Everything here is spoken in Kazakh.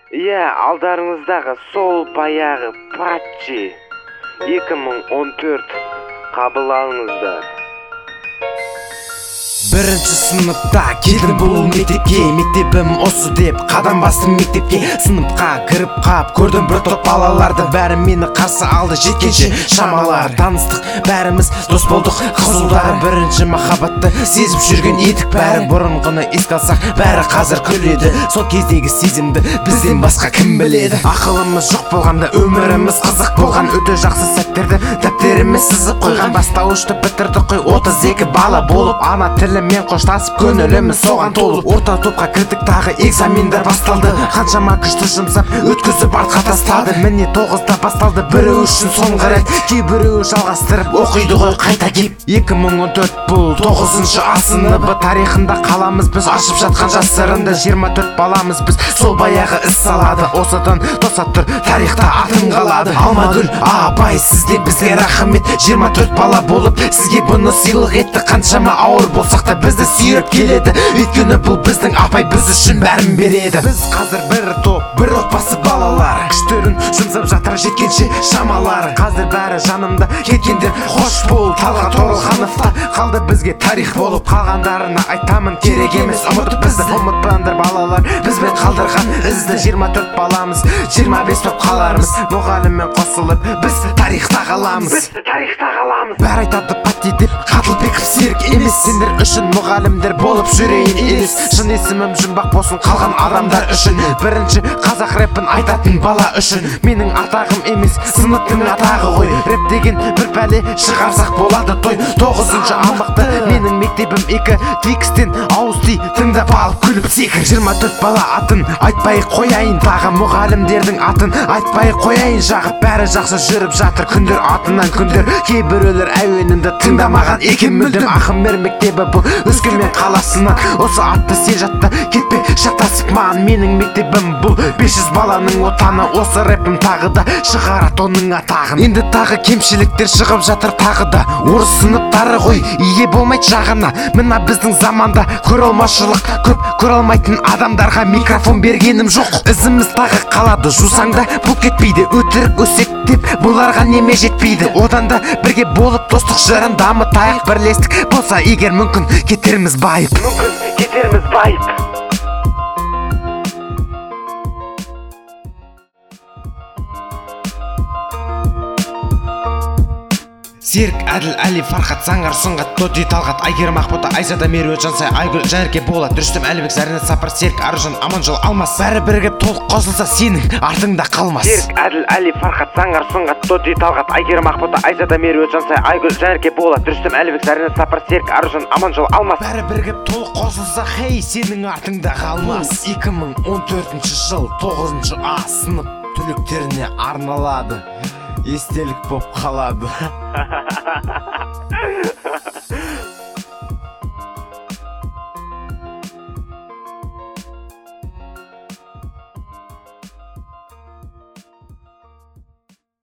Иә, алдарыңыздағы сол баяғы патчи 2014 қабыл алыңыздар. Бірінші сыныпта келдім бұл мектепке, мектебім осы деп қадам бастым мектепке. Сыныпқа кіріп қап көрдім бір топ балаларды, бәрі мені қарсы алды жеткенше шамалар. Таныстық, бәріміз дос болдық қызылдары, бірінші махаббатты сезіп жүрген едік бәрі. Бұрынғыны еске алсақ бәрі қазір күледі, сол кездегі сезімді бізден басқа кім біледі. Ақылымыз жоқ болғанда өміріміз қызық болған, өте жақсы сәттерді дәптеріме сызып қойған. Бастауышты бітірді қой 32 бала болып, ана тілімен қоштасып көңіліміз соған толып. Орта топқа кірдік, тағы экзамендар басталды, қаншама күшті жұмсап өткізіп артқа тастады. Міне 9-да басталды біреу үшін соңғы рет, кейбіреуі жалғастырып оқиды ғой қайта кеп. 2014 бұл 9-шы А сыныбы, тарихында қаламыз біз ашып жатқан жас сырында. 24 баламыз біз, сол баяғы із салады, осыдан тосат тұр тарихта атын қалады. Алмагүл апай сізде бізге рахмет, 24 бала болып сізге бұны сыйлық етті. Қаншама ауыр болсақ та бізді сүйреп келеді, өйткені бұл біздің апай біз үшін бәрін береді. Біз қазір бір топ, бір отбасы балалар, күштерін жұмсап жатыр жеткенше шамалары. Қазір бәрі жанымда, кеткендер қош бол. Талғат Оралхановта қалды бізге тарих болып, қалғандарына айтамын керек емес ұмытып бізді. Ұмытпаңдар балалар бізбен қалдырған ізді, 24 баламыз 25 боп қалармыз. Мұғаліммен қосылып біз тарихта қаламыз. Бәрі айтады патти деп, Қатылбеков Серік емес. Сендер үшін мұғалімдер болып жүрейін елес, шын есімім жұмбақ болсын қалған адамдар үшін. Бірінші қазақ рэпін айтатын бала үшін, менің атағым емес сыныптың атағы ғой. Рэп деген бір пәле шығарсақ болады той. 9-шы аймақта менің мектебім 2, Твикстен ауыз ти тыңдап алып күліп секір. 24 бала атын айтпай қояйын, тағы мұғалімдердің атын айтпай қояйын. Жағып бәрі жақсы жүріп жатыр күндер артынан күндер, кейбіреулер әуенімді тыңдамаған екен мүлдем. Ақымбер мектебі бұл Өскемен қаласынан, осы атты сен жатта кетпе шатасып маған. Менің мектебім бұл 500 баланың отаны, осы рэпім тағы да шығарат оның атағын. Енді тағы кемшіліктер шығып жатыр тағы да, орыс сыныптары ғой ие болмайды жағына. Мына біздің заманда көралмашылық көп, көралмайтын адамдарға микрофон бергенім жоқ. Ізіміз тағы қалады, жусаңда бұл кетпейді, өтірік өсек деп бұларға неме жетпейді. Одан да бірге болып достық жырын дамытайық, бірлестік болса егер мүмкін кетеріміз байып. Серік, Әділ, Әли, Фархат, Заңғар, Сұңғат, Тоти, Талғат, Айгерім, Ақбота, Айзада, Меруерт, Жансай, Айгүл, Жанерке, Болат, Рүстем, Әлібек, Заринат, Сапар, Серік, Аружан, Аманжол, Алмас, бәрі бірігіп толық қосылса сенің артыңда қалмас. Серік, Әділ, Әли, Фархат, Заңғар, Сұңғат, Тоти, Талғат, Айгерім, Ақбота, Айзада, Меруерт, Жансай, Айгүл, Жанерке, Болат, Рүстем, Әлібек, Заринат, Сапар, Серік, Аружан, Аманжол, Алмас, бәрі бірігіп толық қосылса хей сенің артыңда қалмас. 2014 жыл 9-шы А сынып түлектеріне арналады, естелік боп қалады.